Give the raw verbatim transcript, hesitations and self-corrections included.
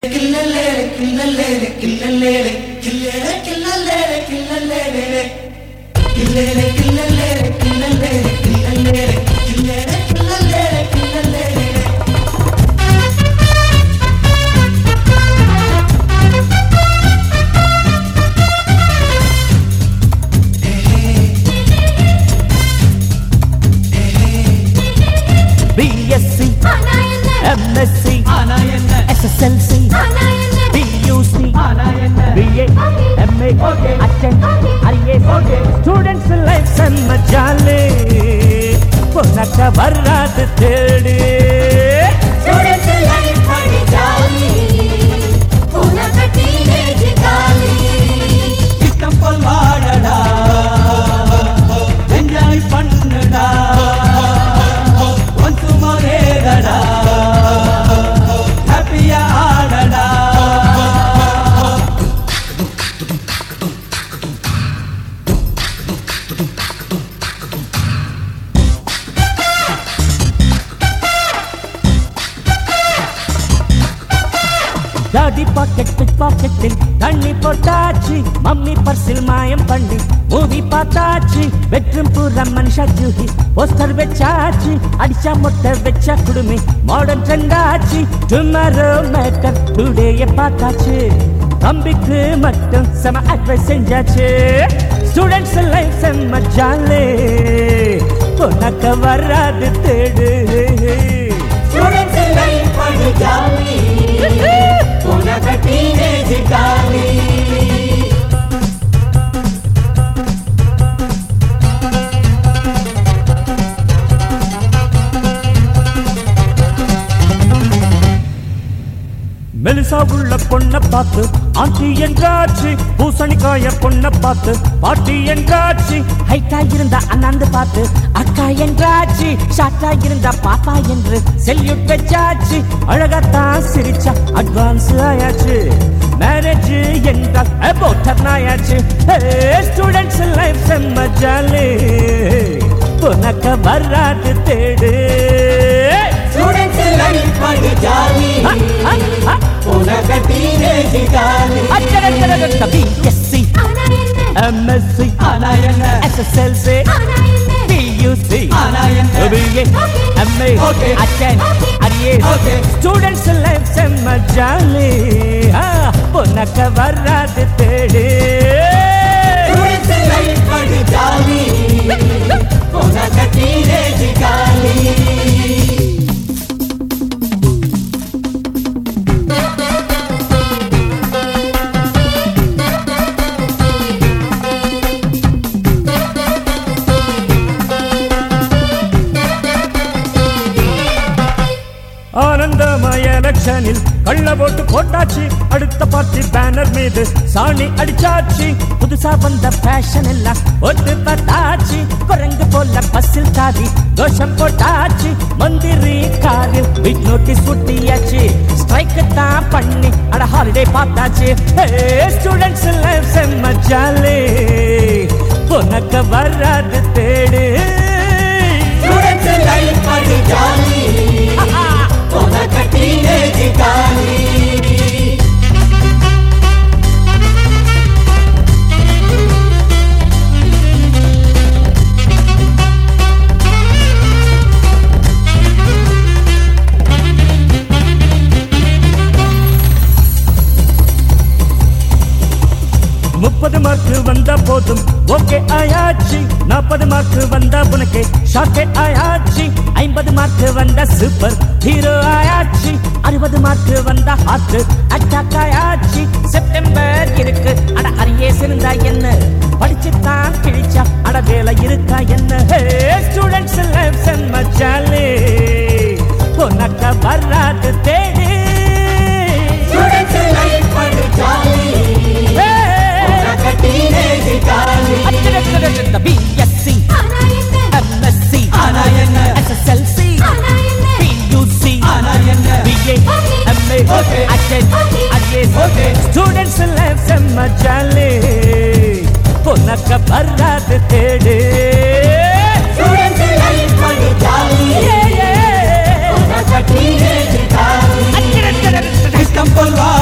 B S c M S c S S L c B U c B A M A attend R A students life செம்ம jolly பொனக்க வராது தேடு students life படி jolly பொனக்க teenage காலி இஷ்டம் போல் வாழடா enjoy பண்ணுடா once more ஏதடா ஹாப்பியா ஆடடா டாடி பாக்கெட் பிக் பாக்கெட்டில் தண்ணி போட்டாச்சு மம்மி பர்சில் மாயம் பண்ணி மூவி பார்த்தாச்சு பெட்ரூம் பூரா மனுஷா ஜூஹி போஸ்டர் வச்சாச்சு அடிச்சா மொட்டை வச்சா குடுமி மாடர்ன் ட்ரெண்ட் ஆச்சு டுமாரோ மேக்கர் டுடேய பார்த்தாச்சு தம்பிக்கு மட்டும் செம அட்வைஸ் செஞ்சாச்சு ஸ்டூடெண்ட்ஸ் லைஃப் செம்ம ஜாலி பொனக்க வராது தேடு students life படி ஜாலி பொனக்க டீனேஜ் காலி மெலிசா உள்ள பொண்ண பார்த்து ஆண்டி என்றாச்சு பூசணிக்காய பொண்ண பார்த்து பாட்டி என்றாச்சு ஹைட்டா இருந்தா அண்ணாந்து பார்த்து அக்கா என்றாச்சு ஷார்ட்டா இருந்தா பாப்பா என்று செல்யூட் வச்சாச்சு அழகாத்தான் சிரிச்சா அட்வான்ஸ் ஆயாச்சு மேரேஜ் என்றால் அபோட்டர் ஆயாச்சு ஸ்டூடெண்ட்ஸ் லைஃப் செம்ம ஜாலி பொனக்க வராது தேடு students life படி ஜாலி பொனக்க டீனேஜ் காலி B S c M S c ஆனா என்ன S S L c B U c ஆனா என்ன B A M A attend R A students life செம்ம ஜாலி பொனக்க வராது தேடு students life படி ஜாலி பொனக்க டீனேஜ் காலி ஆனந்தமய எலெக்ஷனில் கள்ள போட்டு போட்டாச்சு அடுத்த பார்ட்டி பேனர் மீது சாணி அடிச்சாச்சு புதுசா வந்த ஃபேஷன் எல்லாம் ஒட்டு பார்த்தாச்சு குரங்கு போல பஸ்ஸில் தாவி தோஷம் போட்டாச்சு மந்திரி காரில் பிக் நோட்டீஸ் ஒட்டியாச்சு ஸ்ட்ரைக் தான் பண்ணி அட ஹாலிடே பார்த்தாச்சு ஸ்டூடெண்ட்ஸ் லைஃப் செம்ம ஜாலி பொனக்க வராது தேடு students life படி ஜாலி பொனக்க டீனேஜ் காலி முப்பது மார்க்கு வந்தா போதும் ஓகே ஆயாச்சு நாற்பது மார்க்கு வந்தா உனக்கு ஷாக்கே ஆயாச்சு ஐம்பது மார்க்கு வந்தா சூப்பர் ஹீரோ ஆயாச்சு அறுபது மார்க்கு வந்தா ஹார்ட் அட்டாக் ஆயாச்சு செப்டம்பர் இருக்கு அட அரியேஸ் இருந்தா என்ன படிச்சுதான் கிழிச்சா அட வேலை இருக்கா என்ன ஸ்டூடெண்ட்ஸ் லைஃப் செம்ம ஜாலி பொனக்க வராது தேடு students life படி ஜாலி பொனக்க டீனேஜ் காலி B S c M S c ஆனா என்ன S S L c B U c ஆனா என்ன B A M A attend R A students life செம்ம ஜாலி பொனக்க வராது தேடு students life படி ஜாலி பொனக்க டீனேஜ் காலி மேகம் போல் வா